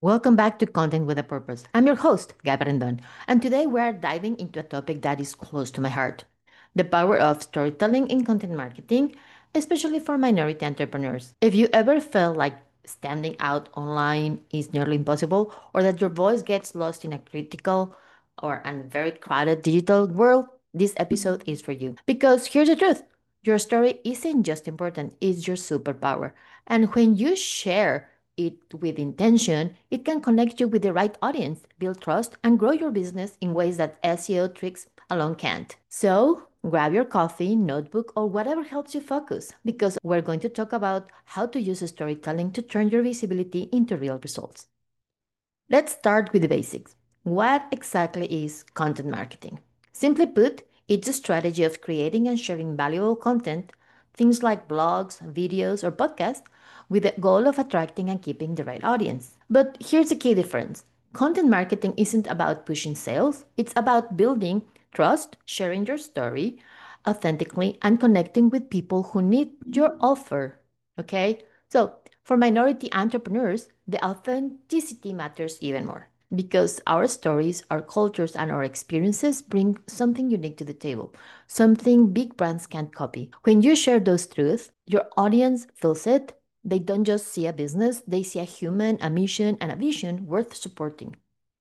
Welcome back to Content with a Purpose. I'm your host, Gab Rendon, and today we are diving into a topic that is close to my heart: the power of storytelling in content marketing, especially for minority entrepreneurs. If you ever felt like standing out online is nearly impossible, or that your voice gets lost in a critical or a very crowded digital world, this episode is for you. Because here's the truth: your story isn't just important, it's your superpower. And when you share it with intention, it can connect you with the right audience, build trust, and grow your business in ways that SEO tricks alone can't. So, grab your coffee, notebook, or whatever helps you focus, because we're going to talk about how to use storytelling to turn your visibility into real results. Let's start with the basics. What exactly is content marketing? Simply put, it's a strategy of creating and sharing valuable content, things like blogs, videos, or podcasts, with the goal of attracting and keeping the right audience. But here's the key difference: content marketing isn't about pushing sales, it's about building trust, sharing your story authentically, and connecting with people who need your offer. Okay? So, for minority entrepreneurs, the authenticity matters even more because our stories, our cultures, and our experiences bring something unique to the table, something big brands can't copy. When you share those truths, your audience feels it. They don't just see a business, they see a human, a mission, and a vision worth supporting.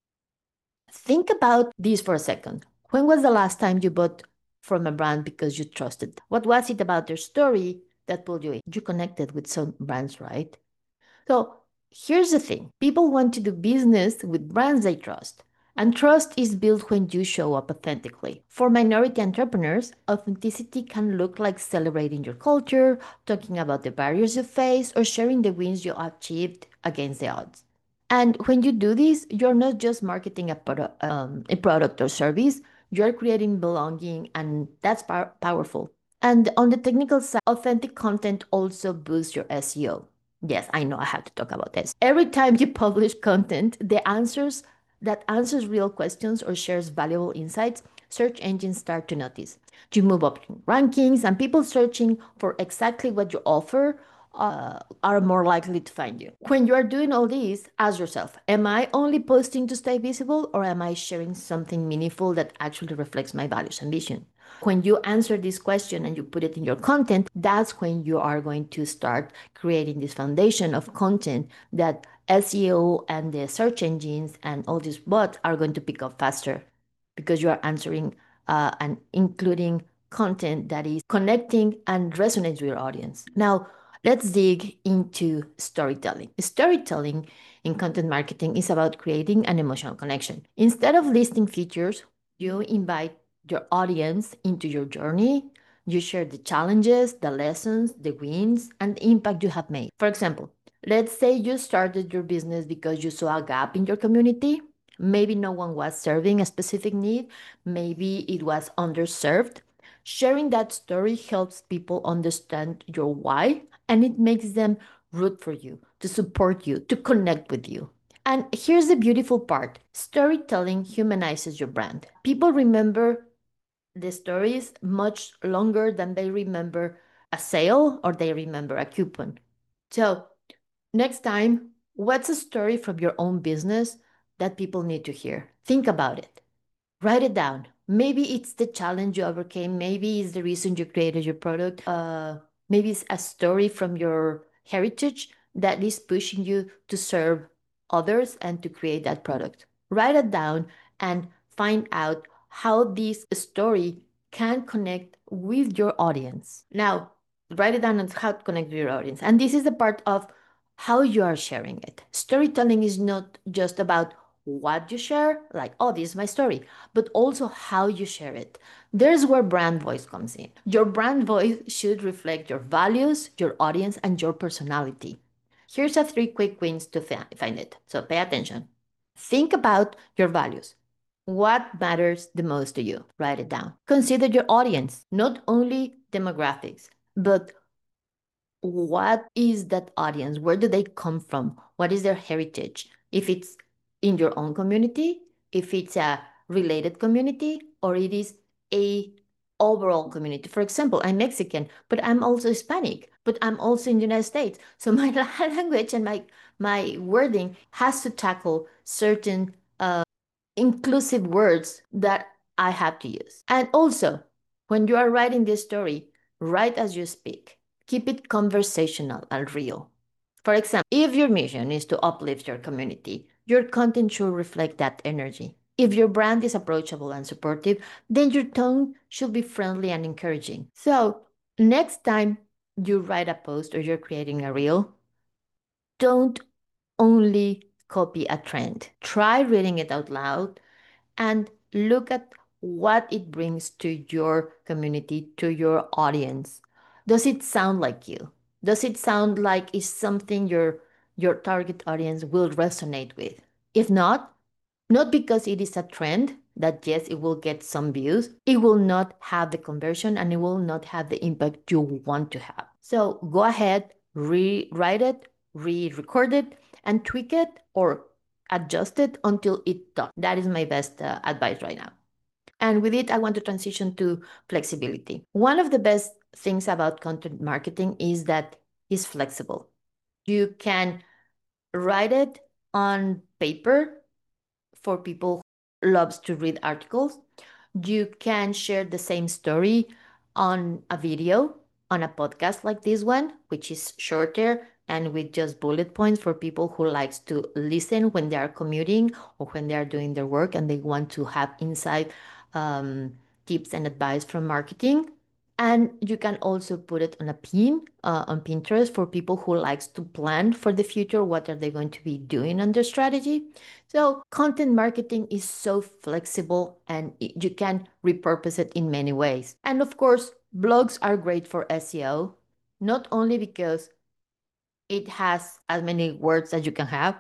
Think about this for a second. When was the last time you bought from a brand because you trusted? What was it about their story that pulled you in? You connected with some brands, right? So here's the thing: people want to do business with brands they trust. And trust is built when you show up authentically. For minority entrepreneurs, authenticity can look like celebrating your culture, talking about the barriers you face, or sharing the wins you achieved against the odds. And when you do this, you're not just marketing a product or service, you're creating belonging, and that's powerful. And on the technical side, authentic content also boosts your SEO. Yes, I know I have to talk about this. Every time you publish content that answers real questions or shares valuable insights, search engines start to notice. You move up in rankings, and people searching for exactly what you offer are more likely to find you. When you are doing all this, ask yourself: am I only posting to stay visible, or am I sharing something meaningful that actually reflects my values and vision? When you answer this question and you put it in your content, that's when you are going to start creating this foundation of content that SEO and the search engines and all these bots are going to pick up faster, because you are answering and including content that is connecting and resonates with your audience. Now, let's dig into storytelling. Storytelling in content marketing is about creating an emotional connection. Instead of listing features, you invite your audience into your journey. You share the challenges, the lessons, the wins, and the impact you have made. For example, let's say you started your business because you saw a gap in your community. Maybe no one was serving a specific need, maybe it was underserved. Sharing that story helps people understand your why, and it makes them root for you, to support you, to connect with you. And here's the beautiful part: storytelling humanizes your brand. People remember the stories much longer than they remember a sale or they remember a coupon. So, next time, what's a story from your own business that people need to hear? Think about it. Write it down. Maybe it's the challenge you overcame. Maybe it's the reason you created your product. Maybe it's a story from your heritage that is pushing you to serve others and to create that product. Write it down and find out how this story can connect with your audience. Now, write it down on how to connect with your audience. And this is the part of how you are sharing it. Storytelling is not just about what you share, like, oh, this is my story, but also how you share it. There's where brand voice comes in. Your brand voice should reflect your values, your audience, and your personality. Here's a three quick wins to find it. So pay attention. Think about your values. What matters the most to you? Write it down. Consider your audience, not only demographics, but what is that audience? Where do they come from? What is their heritage? If it's in your own community, if it's a related community, or it is a overall community. For example, I'm Mexican, but I'm also Hispanic. but I'm also in the United States. So my language and my wording has to tackle certain inclusive words that I have to use. And also, when you are writing this story, write as you speak. Keep it conversational and real. For example, if your mission is to uplift your community, your content should reflect that energy. If your brand is approachable and supportive, then your tone should be friendly and encouraging. So, next time you write a post or you're creating a reel, don't only copy a trend. Try reading it out loud and look at what it brings to your community, to your audience. Does it sound like you? Does it sound like it's something your target audience will resonate with? If not, not because it is a trend that yes, it will get some views, it will not have the conversion and it will not have the impact you want to have. So go ahead, rewrite it, re-record it, and tweak it or adjust it until it does. That is my best advice right now. And with it, I want to transition to flexibility. One of the best things about content marketing is that it's flexible. You can write it on paper for people who loves to read articles. You can share the same story on a video, on a podcast like this one, which is shorter and with just bullet points for people who likes to listen when they are commuting or when they are doing their work and they want to have insight um, tips and advice from marketing. And you can also put it on a pin on Pinterest for people who likes to plan for the future. What are they going to be doing on their strategy? So content marketing is so flexible and you can repurpose it in many ways. And of course, blogs are great for SEO, not only because it has as many words as you can have,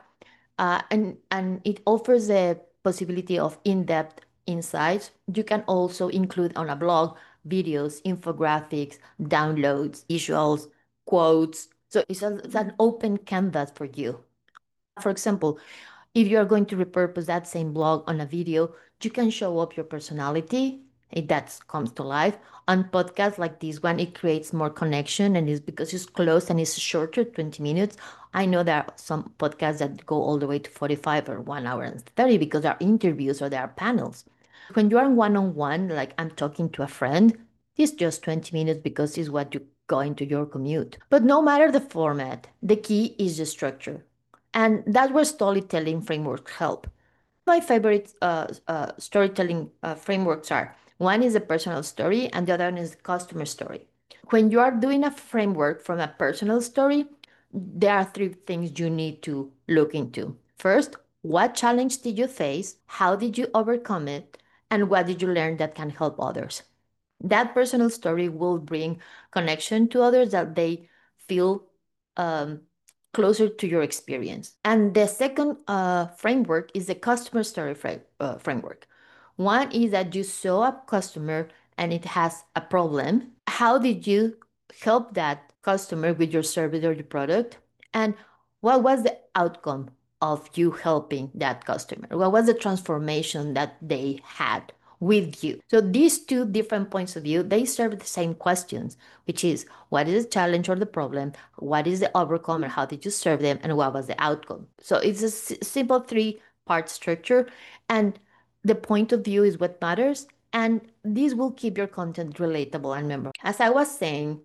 and it offers the possibility of in-depth insights. You can also include on a blog videos, infographics, downloads, visuals, quotes. So it's an open canvas for you. For example, if you are going to repurpose that same blog on a video, you can show up your personality. That comes to life. On podcasts like this one, it creates more connection and it's because it's close and it's shorter, 20 minutes. I know there are some podcasts that go all the way to 45 or 1 hour and 30 because there are interviews or there are panels. When you are one on one, like I'm talking to a friend, it's just 20 minutes because it's what you go into your commute. But no matter the format, the key is the structure. And that's where storytelling frameworks help. My favorite storytelling frameworks are one is a personal story and the other one is a customer story. When you are doing a framework from a personal story, there are three things you need to look into. First, what challenge did you face? How did you overcome it? And what did you learn that can help others? That personal story will bring connection to others that they feel um, closer to your experience. And the second framework is the customer story framework. One is that you saw a customer and it has a problem. How did you help that customer with your service or your product? And what was the outcome of you helping that customer? What was the transformation that they had with you? So these two different points of view, they serve the same questions, which is what is the challenge or the problem? What is the overcome or how did you serve them? And what was the outcome? So it's a simple three-part structure and the point of view is what matters. And this will keep your content relatable and memorable. As I was saying,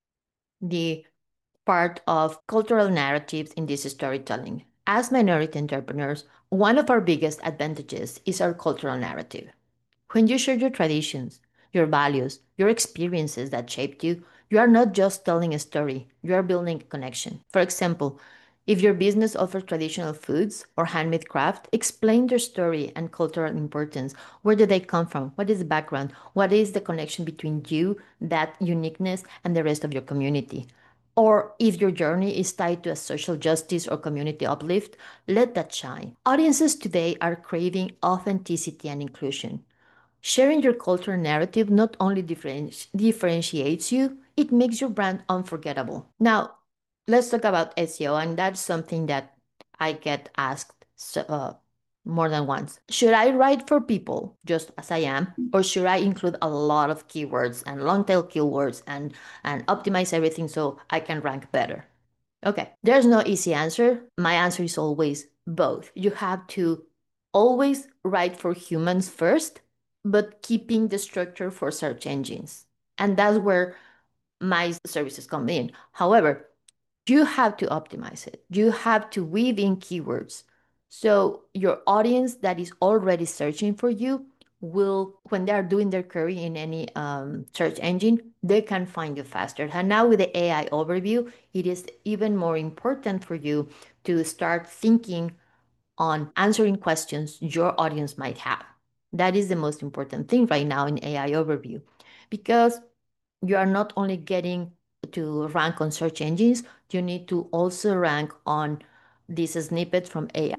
the part of cultural narratives in this storytelling. As minority entrepreneurs, one of our biggest advantages is our cultural narrative. When you share your traditions, your values, your experiences that shaped you, you are not just telling a story, you are building a connection. For example, if your business offers traditional foods or handmade craft, explain their story and cultural importance. Where do they come from? What is the background? What is the connection between you, that uniqueness, and the rest of your community? Or if your journey is tied to a social justice or community uplift, let that shine. Audiences today are craving authenticity and inclusion. Sharing your cultural narrative not only differentiates you, it makes your brand unforgettable. Now, let's talk about SEO, and that's something that I get asked more than once. Should I write for people just as I am, or should I include a lot of keywords and long tail keywords and optimize everything so I can rank better? Okay, there's no easy answer. My answer is always both. You have to always write for humans first, but keeping the structure for search engines. And that's where my services come in. However, you have to optimize it. You have to weave in keywords. So your audience that is already searching for you will, when they are doing their query in any search engine, they can find you faster. And now with the AI overview, it is even more important for you to start thinking on answering questions your audience might have. That is the most important thing right now in AI overview, because you are not only getting to rank on search engines, you need to also rank on this snippet from AI.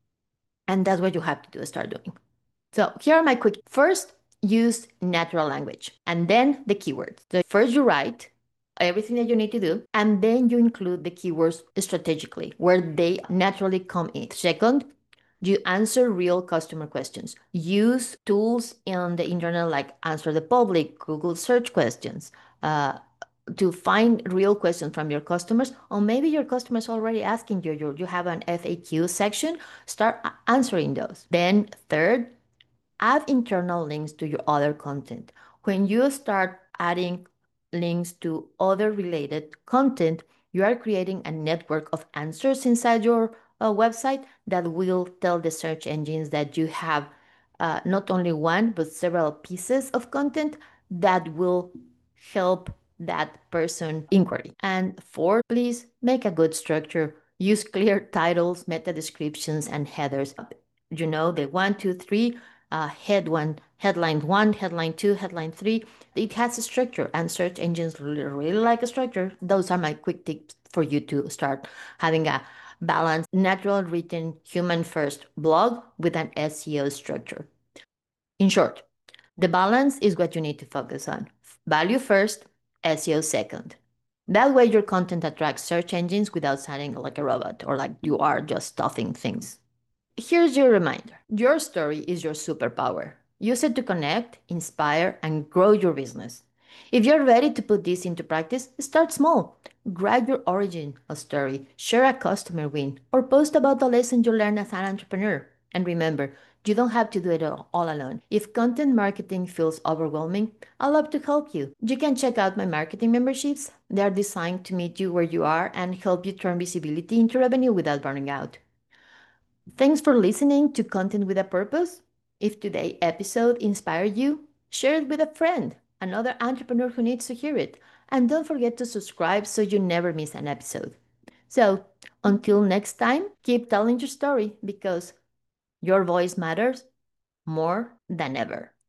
And that's what you have to do, start doing. So here are my quick. First, use natural language and then the keywords. So first you write everything that you need to do, and then you include the keywords strategically where they naturally come in. Second, you answer real customer questions. Use tools in the internet like Answer the Public, Google search questions, uh, to find real questions from your customers, or maybe your customers already asking you, you have an FAQ section, start answering those. Then third, add internal links to your other content. When you start adding links to other related content, you are creating a network of answers inside your website that will tell the search engines that you have not only one, but several pieces of content that will help that person inquiry. And four, please make a good structure. Use clear titles, meta descriptions, and headers. You know, the one, two, three, headline one, headline two, headline three. It has a structure, and search engines really like a structure. Those are my quick tips for you to start having a balanced, natural written, human first blog with an SEO structure. In short, the balance is what you need to focus on. Value first, SEO second. That way, your content attracts search engines without sounding like a robot or like you are just stuffing things. Here's your reminder: your story is your superpower. Use it to connect, inspire, and grow your business. If you're ready to put this into practice, start small. Write your origin story, share a customer win, or post about the lesson you learned as an entrepreneur. And remember, you don't have to do it all alone. If content marketing feels overwhelming, I'd love to help you. You can check out my marketing memberships. They are designed to meet you where you are and help you turn visibility into revenue without burning out. Thanks for listening to Content with a Purpose. If today's episode inspired you, share it with a friend, another entrepreneur who needs to hear it. And don't forget to subscribe so you never miss an episode. So, until next time, keep telling your story because your voice matters more than ever.